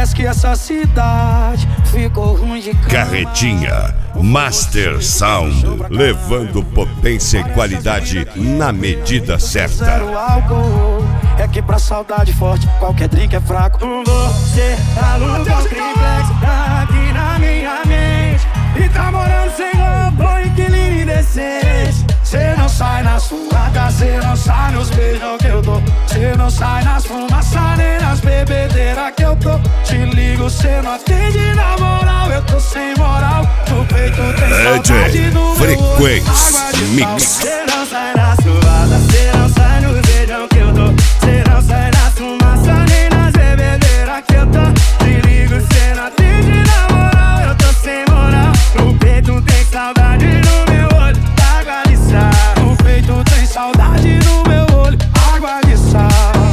Parece que essa cidade ficou ruim de cama. Carretinha Master Sound, levando potência e qualidade na medida certa. Zero álcool, é que pra saudade forte qualquer drink é fraco. Você aluga um triplex aqui na minha mente e tá morando sem roupa, inquilino indecente. Cê não sai na suada, cê não sai nos beijos que eu dou. Cê não sai nas fumaças nem nas bebedeiras que eu tô. Te ligo, cê não atende na moral, eu tô sem moral. No peito tem saudade do Frequência Mix. Cê não sai na suada, cê não sai nos beijos que eu dou. Cê não sai nas fumaças nem nas bebedeiras que eu tô. Te ligo, cê não atende na moral, eu tô sem moral. No peito tem saudade no meu olho, água de sal. No peito tem saudade no meu olho, água de sal.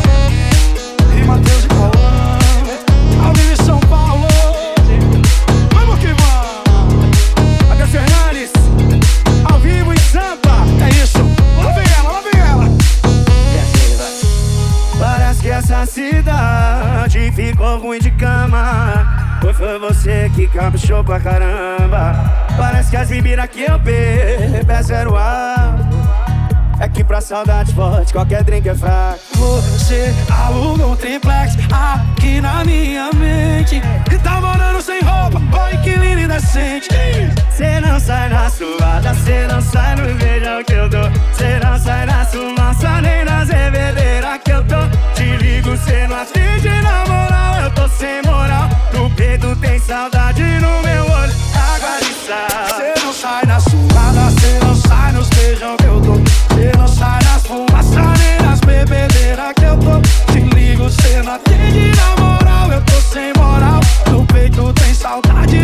E Matheus e Cauã, ao vivo em São Paulo. Vamos que vamos. Até Fernandes, ao vivo em Sampa. É isso, lá vem ela, lá vem ela. E assim vai. Parece que essa cidade ficou ruim de cama. Foi você que caprichou pra caramba. Parece que as bebidas que eu bebo é zero álcool. É que pra saudade forte qualquer drink é fraco. Você aluga um triplex aqui na minha mente e tá morando sem roupa, boy, que lindo indecente. Cê não sai na suada, cê não sai no beijão que eu dou. Cê não sai na fumaça nem nas bebedeiras que eu tô. Te ligo, cê não atende na moral, eu tô sem moral. No peito tem saudade no meu olho, água de sal. Cê não sai na suada, cê não sai nos beijão que eu dou. Cê não sai nas fumaças nem nas bebedeiras que eu tô. Te ligo, cê não atende na moral, eu tô sem moral. No peito tem saudade